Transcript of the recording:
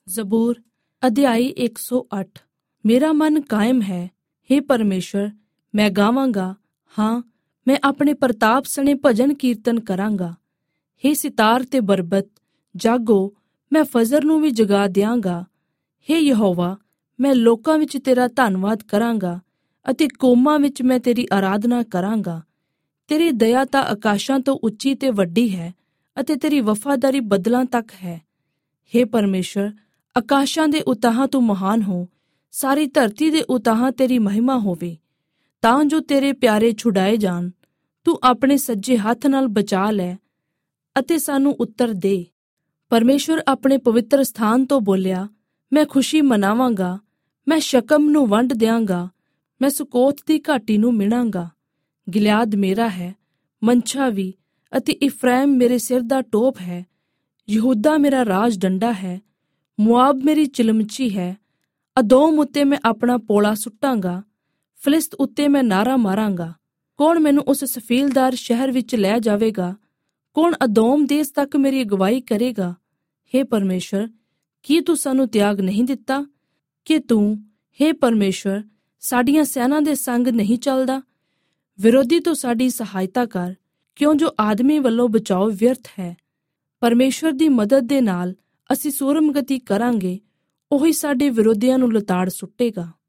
ਜ਼ਬੂਰ ਅਧਿਆਇ 108। ਮੇਰਾ ਮਨ ਕਾਇਮ ਹੈ, ਹੇ ਪਰਮੇਸ਼ਰ, ਮੈਂ ਗਾਵਾਂਗਾ। ਹਾਂ, ਮੈਂ ਆਪਣੇ ਪ੍ਰਤਾਪ ਸਣੇ ਭਜਨ ਕੀਰਤਨ ਕਰਾਂਗਾ। ਹੇ ਸਿਤਾਰ ਤੇ ਬਰਬਤ, ਜਾਗੋ, ਮੈਂ ਫਜਰ ਨੂੰ ਵੀ ਜਗਾ ਦਿਆਂਗਾ। ਹੇ ਯਹੋਵਾ, ਮੈਂ ਲੋਕਾਂ ਵਿੱਚ ਤੇਰਾ ਧੰਨਵਾਦ ਕਰਾਂਗਾ ਅਤੇ ਕੌਮਾਂ ਵਿੱਚ ਮੈਂ ਤੇਰੀ ਆਰਾਧਨਾ ਕਰਾਂਗਾ। ਤੇਰੀ ਦਇਆ ਤਾਂ ਆਕਾਸ਼ਾਂ ਤੋਂ ਉੱਚੀ ਤੇ ਵੱਡੀ ਹੈ ਅਤੇ ਤੇਰੀ ਵਫ਼ਾਦਾਰੀ ਬੱਦਲਾਂ ਤੱਕ ਹੈ। ਹੇ ਪਰਮੇਸ਼ਰ, ਆਕਾਸ਼ਾਂ ਦੇ ਉਤਾਹਾਂ ਤੂੰ ਮਹਾਨ ਹੋ, ਸਾਰੀ ਧਰਤੀ ਦੇ ਉਤਾਹਾਂ ਤੇਰੀ ਮਹਿਮਾ ਹੋਵੇ, ਤਾਂ ਜੋ ਤੇਰੇ ਪਿਆਰੇ ਛੁਡਾਏ ਜਾਣ। ਤੂੰ ਆਪਣੇ ਸੱਜੇ ਹੱਥ ਨਾਲ ਬਚਾ ਲੈ ਅਤੇ ਸਾਨੂੰ ਉੱਤਰ ਦੇ। ਪਰਮੇਸ਼ਰ ਆਪਣੇ ਪਵਿੱਤਰ ਸਥਾਨ ਤੋਂ ਬੋਲਿਆ, ਮੈਂ ਖੁਸ਼ੀ ਮਨਾਵਾਂਗਾ, ਮੈਂ ਸ਼ਕਮ ਨੂੰ ਵੰਡ ਦਿਆਂਗਾ, ਮੈਂ ਸੁਕੋਤ ਦੀ ਘਾਟੀ ਨੂੰ ਮਿਣਾਂਗਾ। ਗਿਲਿਆਦ ਮੇਰਾ ਹੈ, ਮਨਸ਼ਾ ਵੀ, ਅਤੇ ਇਫਰਾਇਮ ਮੇਰੇ ਸਿਰ ਦਾ ਟੋਪ ਹੈ। ਯਹੂਦਾ ਮੇਰਾ ਰਾਜ ਡੰਡਾ ਹੈ, ਮੁਆਬ ਮੇਰੀ ਚਿਲਮਚੀ ਹੈ। ਅਦੋਮ ਉੱਤੇ ਮੈਂ ਆਪਣਾ ਪੋਲਾ ਸੁੱਟਾਂਗਾ, ਫਿਲਿਸਤ ਉੱਤੇ ਮੈਂ ਨਾਅਰਾ ਮਾਰਾਂਗਾ। ਕੌਣ ਮੈਨੂੰ ਉਸ ਸਫੀਲਦਾਰ ਸ਼ਹਿਰ ਵਿੱਚ ਲੈ ਜਾਵੇਗਾ? ਕੌਣ ਅਦੋਮ ਦੇਸ ਤੱਕ ਮੇਰੀ ਅਗਵਾਈ ਕਰੇਗਾ? ਹੇ ਪਰਮੇਸ਼ਰ, ਕੀ ਤੂੰ ਸਾਨੂੰ ਤਿਆਗ ਨਹੀਂ ਦਿੱਤਾ? ਕਿ ਤੂੰ, ਹੇ ਪਰਮੇਸ਼ਰ, ਸਾਡੀਆਂ ਸੈਨਾ ਦੇ ਸੰਗ ਨਹੀਂ ਚੱਲਦਾ? ਵਿਰੋਧੀ ਤੋਂ ਸਾਡੀ ਸਹਾਇਤਾ ਕਰ, ਕਿਉਂ ਜੋ ਆਦਮੀ ਵੱਲੋਂ ਬਚਾਓ ਵਿਅਰਥ ਹੈ। ਪਰਮੇਸ਼ਰ ਦੀ ਮਦਦ ਦੇ ਨਾਲ ਅਸੀਂ ਸੂਰਮਗਤੀ ਕਰਾਂਗੇ, ਉਹੀ ਸਾਡੇ ਵਿਰੋਧੀਆਂ ਨੂੰ ਲਤਾੜ ਸੁੱਟੇਗਾ।